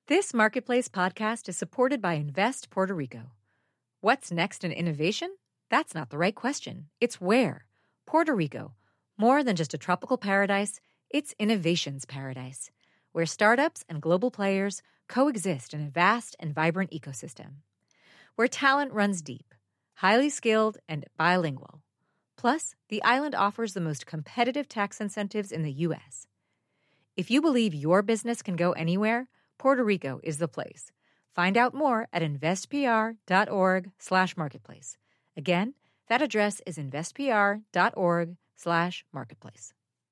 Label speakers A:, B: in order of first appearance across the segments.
A: This Marketplace podcast is supported by Invest Puerto Rico. What's next in innovation? That's not the right question. It's where. Puerto Rico. More than just a tropical paradise, it's innovation's paradise, where startups and global players coexist in a vast and vibrant ecosystem. Where talent runs deep, highly skilled, and bilingual. Plus, the island offers the most competitive tax incentives in the U.S. If you believe your business can go anywhere, Puerto Rico is the place. Find out more at investpr.org/marketplace. Again, that address is investpr.org/marketplace.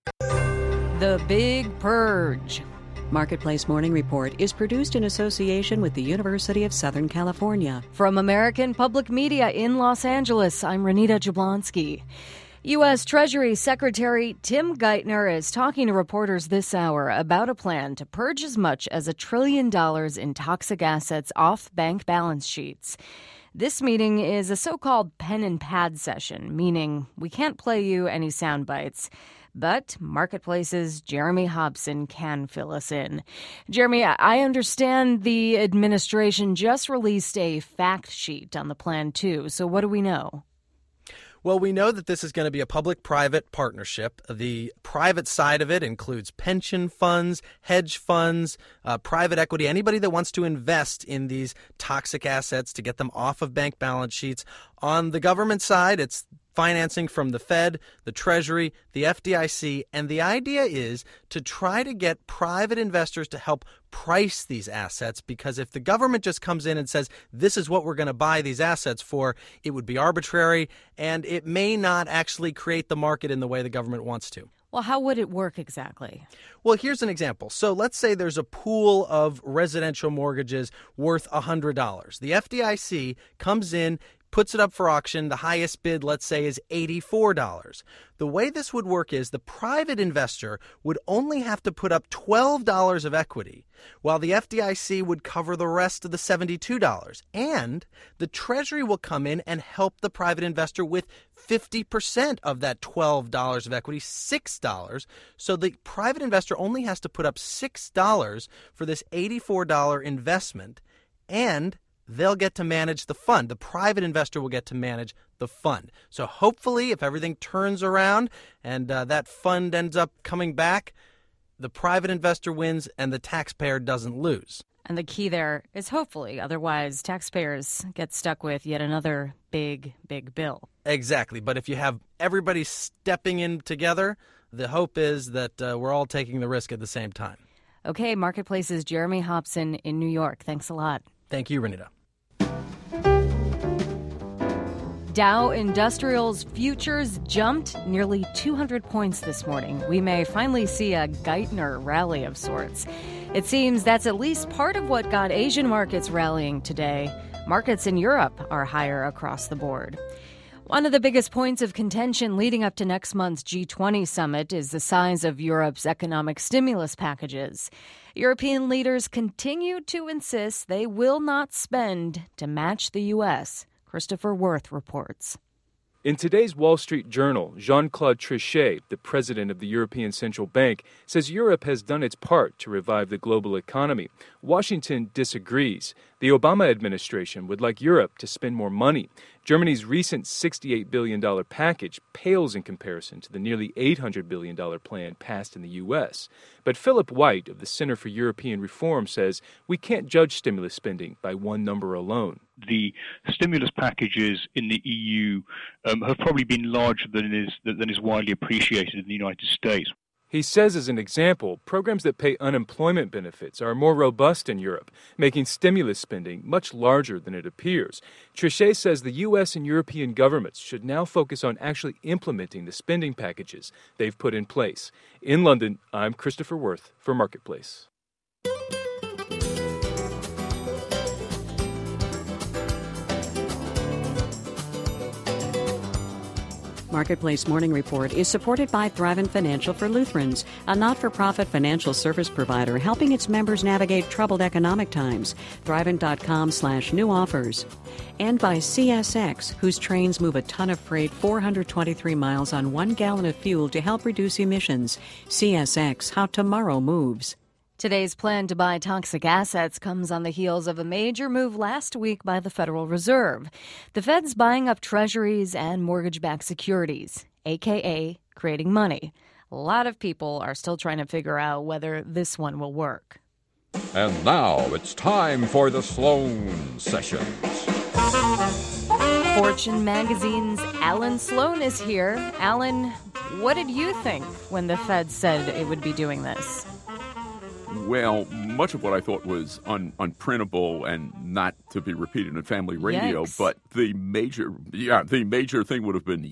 B: The Big Purge.
C: Marketplace Morning Report is produced in association with the University of Southern California.
B: From American Public Media in Los Angeles, I'm Renita Jablonski. U.S. Treasury Secretary Tim Geithner is talking to reporters this hour about a plan to purge as much as $1 trillion in toxic assets off bank balance sheets. This meeting is a so-called pen and pad session, meaning we can't play you any sound bites. But Marketplace's Jeremy Hobson can fill us in. Jeremy, I understand the administration just released a fact sheet on the plan, too. So what do we know?
D: Well, we know that this is going to be a public-private partnership. The private side of it includes pension funds, hedge funds, private equity, anybody that wants to invest in these toxic assets to get them off of bank balance sheets. On the government side, it's financing from the Fed, the Treasury, the FDIC, and the idea is to try to get private investors to help price these assets, because if the government just comes in and says, this is what we're going to buy these assets for, it would be arbitrary, and it may not actually create the market in the way the government wants to.
B: Well, how would it work exactly?
D: Well, here's an example. So let's say there's a pool of residential mortgages worth $100. The FDIC comes in, puts it up for auction. The highest bid, let's say, is $84. The way this would work is the private investor would only have to put up $12 of equity, while the FDIC would cover the rest of the $72. And the Treasury will come in and help the private investor with 50% of that $12 of equity, $6. So the private investor only has to put up $6 for this $84 investment, and they'll get to manage the fund. The private investor will get to manage the fund. So hopefully, if everything turns around and that fund ends up coming back, the private investor wins and the taxpayer doesn't lose.
B: And the key there is hopefully. Otherwise, taxpayers get stuck with yet another big, big bill.
D: Exactly. But if you have everybody stepping in together, the hope is that we're all taking the risk at the same time.
B: Okay, Marketplace's Jeremy Hobson in New York. Thanks a lot.
D: Thank you, Renita.
B: Dow Industrials futures jumped nearly 200 points this morning. We may finally see a Geithner rally of sorts. It seems that's at least part of what got Asian markets rallying today. Markets in Europe are higher across the board. One of the biggest points of contention leading up to next month's G20 summit is the size of Europe's economic stimulus packages. European leaders continue to insist they will not spend to match the U.S. Christopher Worth reports.
E: In today's Wall Street Journal, Jean-Claude Trichet, the president of the European Central Bank, says Europe has done its part to revive the global economy. Washington disagrees. The Obama administration would like Europe to spend more money. Germany's recent $68 billion package pales in comparison to the nearly $800 billion plan passed in the U.S. But Philip White of the Center for European Reform says we can't judge stimulus spending by one number alone.
F: The stimulus packages in the EU have probably been larger than is widely appreciated in the United States.
E: He says, as an example, programs that pay unemployment benefits are more robust in Europe, making stimulus spending much larger than it appears. Trichet says the U.S. and European governments should now focus on actually implementing the spending packages they've put in place. In London, I'm Christopher Worth for Marketplace.
C: Marketplace Morning Report is supported by Thrivent Financial for Lutherans, a not-for-profit financial service provider helping its members navigate troubled economic times. Thrivent.com/new offers. And by CSX, whose trains move a ton of freight 423 miles on 1 gallon of fuel to help reduce emissions. CSX, how tomorrow moves.
B: Today's plan to buy toxic assets comes on the heels of a major move last week by the Federal Reserve. The Fed's buying up treasuries and mortgage-backed securities, a.k.a. creating money. A lot of people are still trying to figure out whether this one will work.
G: And now it's time for the Sloan Sessions.
B: Fortune magazine's Alan Sloan is here. Alan, what did you think when the Fed said it would be doing this?
H: Well, much of what I thought was unprintable and not to be repeated in family radio.
B: Yikes.
H: But the major thing would have been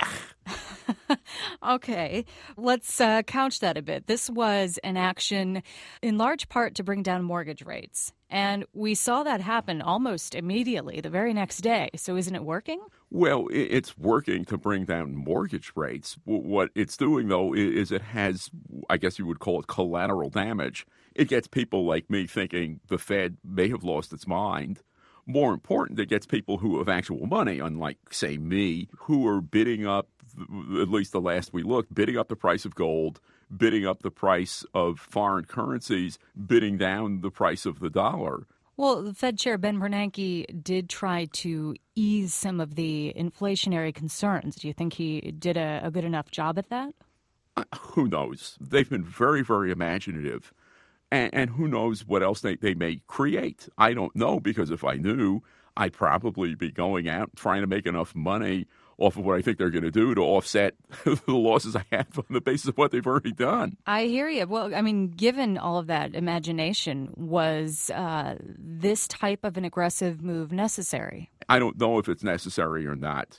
B: Okay, let's couch that a bit. This was an action in large part to bring down mortgage rates. And we saw that happen almost immediately, the very next day. So isn't it working?
H: Well, it's working to bring down mortgage rates. What it's doing, though, is it has, I guess you would call it collateral damage. It gets people like me thinking the Fed may have lost its mind. More important, it gets people who have actual money, unlike, say, me, who are bidding up, at least the last we looked, bidding up the price of gold, bidding up the price of foreign currencies, bidding down the price of the dollar.
B: Well, the Fed Chair Ben Bernanke did try to ease some of the inflationary concerns. Do you think he did a good enough job at that?
H: Who knows? They've been very, very imaginative. And who knows what else they may create. I don't know, because if I knew, I'd probably be going out trying to make enough money off of what I think they're going to do to offset the losses I have on the basis of what they've already done.
B: I hear you. Well, I mean, given all of that imagination, was this type of an aggressive move necessary?
H: I don't know if it's necessary or not.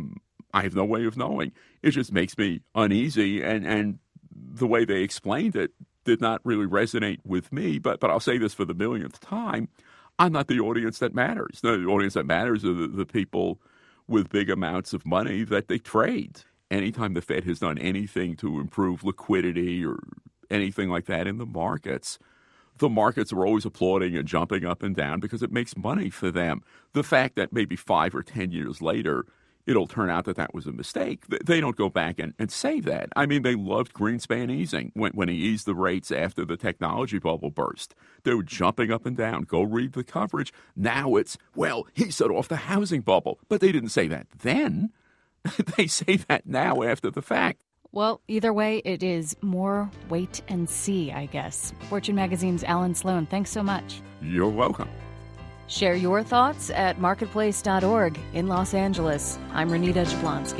H: I have no way of knowing. It just makes me uneasy, and the way they explained it did not really resonate with me. But I'll say this for the millionth time. I'm not the audience that matters. The audience that matters are the people with big amounts of money that they trade. Anytime the Fed has done anything to improve liquidity or anything like that in the markets are always applauding and jumping up and down because it makes money for them. The fact that maybe 5 or 10 years later it'll turn out that was a mistake, they don't go back and say that. I mean, they loved Greenspan easing when he eased the rates after the technology bubble burst. They were jumping up and down. Go read the coverage. Now it's, well, he set off the housing bubble. But they didn't say that then. They say that now after the fact.
B: Well, either way, it is more wait and see, I guess. Fortune Magazine's Alan Sloan, thanks so much.
H: You're welcome.
B: Share your thoughts at marketplace.org in Los Angeles. I'm Renita Jablonski.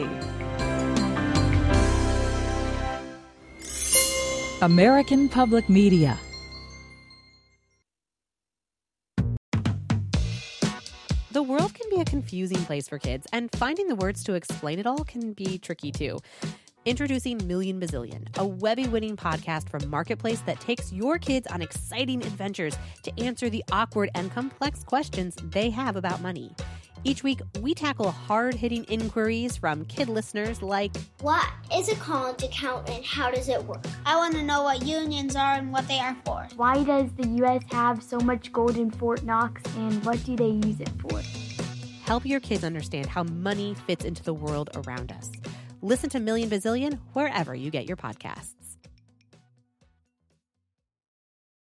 I: American Public Media.
J: The world can be a confusing place for kids, and finding the words to explain it all can be tricky too. Introducing Million Bazillion, a Webby-winning podcast from Marketplace that takes your kids on exciting adventures to answer the awkward and complex questions they have about money. Each week, we tackle hard-hitting inquiries from kid listeners like,
K: what is a college account and how does it work? I want to know what unions are and what they are for.
L: Why does the U.S. have so much gold in Fort Knox and what do they use it for?
J: Help your kids understand how money fits into the world around us. Listen to Million Bazillion wherever you get your podcasts.